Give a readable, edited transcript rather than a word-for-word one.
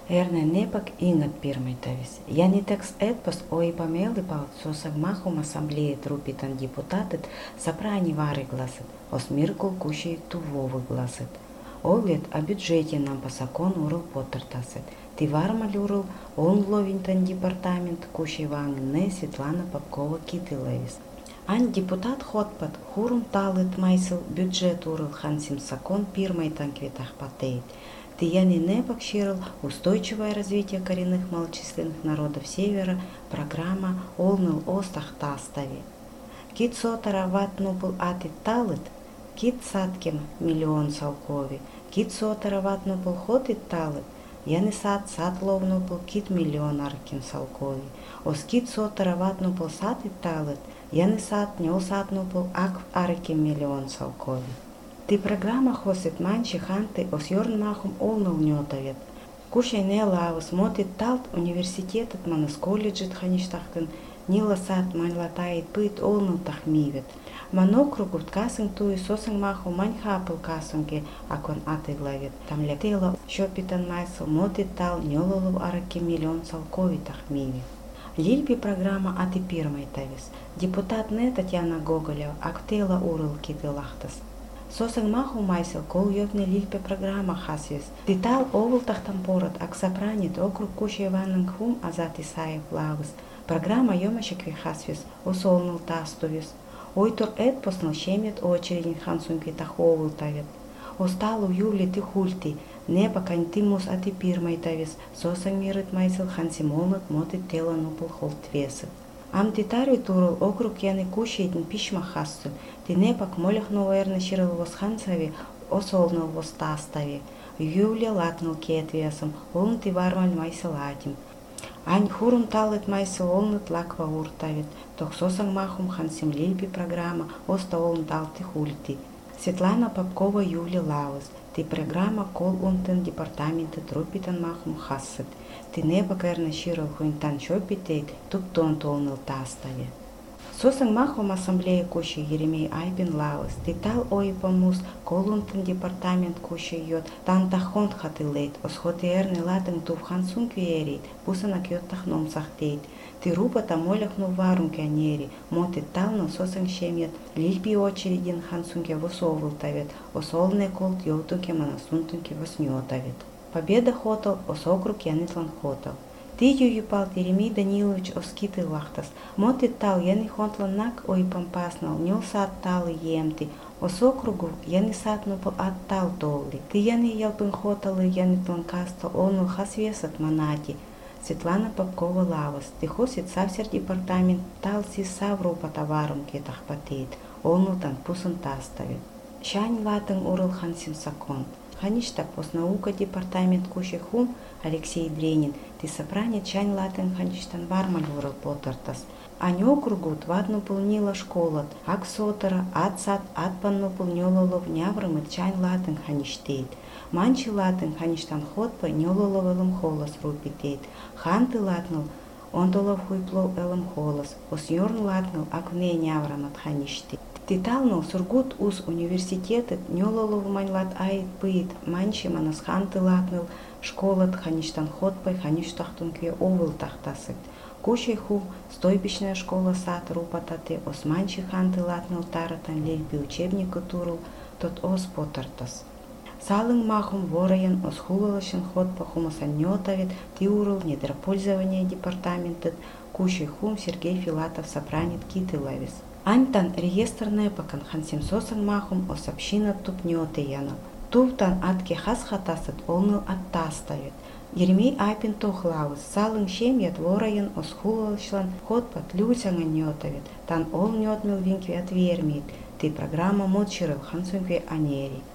Эрне непак ингат пирмайтавис. Яни текст этпос оипамелы пал сосагмахум ассамблеи трупитан депутатет сопрани вары гласет, осмиркул кущей тувовы гласет. Олет о бюджете нам по закону урыл поттертасет. Ты вармаль урыл, он ловинтан департамент кущей вангне Светлана Попкова Китылевис. Ан депутат хотпат хурум талыт майсыл бюджет урыл хансим сакон пирмайтан кветах патейт. Тияни непак ширил устойчивое развитие коренных малочисленных народов Севера, программа Олныл Остах Тастави. Кит сотара ватнупул атит талыт, кит сатким миллион салкови, кит сотара ватнупул хотит талыт, яны сат ловнупул кит миллион аркин салкови, ос кит сотара ватнупул сатит талыт, яны сат нёл сатнупул ак аркин миллион салкови. Ти программа хосит манчи ханты осьорн махум олнул нётавет. Кушай не лавас мотит талт университетет манас колледжет хаништахтын нила сат манлатает пыт олнул тахмивет. Манокругут касың туи сосың маху мань хапыл касыңке акон аты главет. Там летела шопитан майсыл мотит тал нёлолу араки миллион салкови тахмиви. Лильпи программа аты пирмай тавис. Депутат не Татьяна Гоголева актела урыл киты лахтас. Сосың маху майсел кол ёвне лильпе программа хасвис. Титал овыл тахтампорот аксапранит округ кушай ваннын хум азат Исаев лавыс. Программа ёмашек хасвис осолнул тастовис. Ойтор эд поснал щемет очередин хансунки таховыл тавет. Осталу юли ты хульти, не покань ты мус аты пирмай тавис. Сосың мирит майсел хансимолнат мотит тела нупыл холтвесет. Ам титарви турул округ яны кушайдин пишма хассу. Ти непак молях новоерна ширил вос хансави, осолнул вос тастави. Юлия латнул кетвесом, олн ти вармаль майселатим. Ань хурум талет майсел олнут лаква уртавит. Тох сосang махум хансим лильпи программа, оста олн дал ти хульти. Светлана Попкова Юлия Лавас. Ти программа кол унтен департаменты трупитан махум хассет. Ти непак ерна ширил хуинтан шопитейт, туптон толнул тастави. Сосang махум ассамблея куши Еремей Айбин Лавас. Ти тал ойпамус колунтен департамент куши йот, тан тахон хатилейт, осхоти ерни латен тув хансун квиерит, пусанак йот тахном сахтейт. Ти рупата молях варунке анери, моти тално сосang шемьет, лильпи очередин хансунке восовыл тавет, осолне колт йотунке манасунтунке воснётавет. Победа хотал, осокруг янитлан хотал. Тию юпал Еремей Данилович оскиты лахтас, моти тал яни хонтлан нак ойпам паснал, нёл сат талы емти, осокругу яни сат нупал ат тал толли. Ти яни ялпын хоталы янитлан кастал, онул хасвесат манати. Светлана Попкова Лавас. Ти хосит савсер департамент тал си савру по товарам кетах патейт, онул тан пусан таставит. Шань латың урыл хансим сакон. Хаништак поснаука департамент куши хум Алексей Дренин. Ти собрание чань латың хаништан вармаль урыл потартас. Ань округут вадну полнила школат, ак сотара, ат сад, ат панну полнёлолов няврымыт чань латың хаништейт. Манчи латың хаништан хотпа нёлолов элым холос рупитейт. Ханты латнул, ондолов хуйплов элым холос. Оснёрн латнул, ак вне нявранат хаништейт. Титалнул сургут ус университетет нёлолов мань лат айт пыит, манчи манас ханты латнул, школат хаништан хотпай хаништахтунке овыл тахтасыт. Кушай хум стойбищная школа сад рупататы, османчи ханты латнул таратан лельпи учебника турул, тот ос потартас. Салың махум вороян осхулалашын хотпа хумасан нётавит, ти урыл недропользование департаментет, кушай хум Сергей Филатов сопранит киты лавис. Аньтан реестрная пакан хансим сосан махум особщина тупнёты янал. Туфтан атки хас хатасат олныл аттаставит. Еремей Айпин тохлавыс, салың шемьят вороян осхулалашлан хотпат люсяңа нётавит, тан ол нётмил винкви отвермит, ти программа модширыл хансункви анери.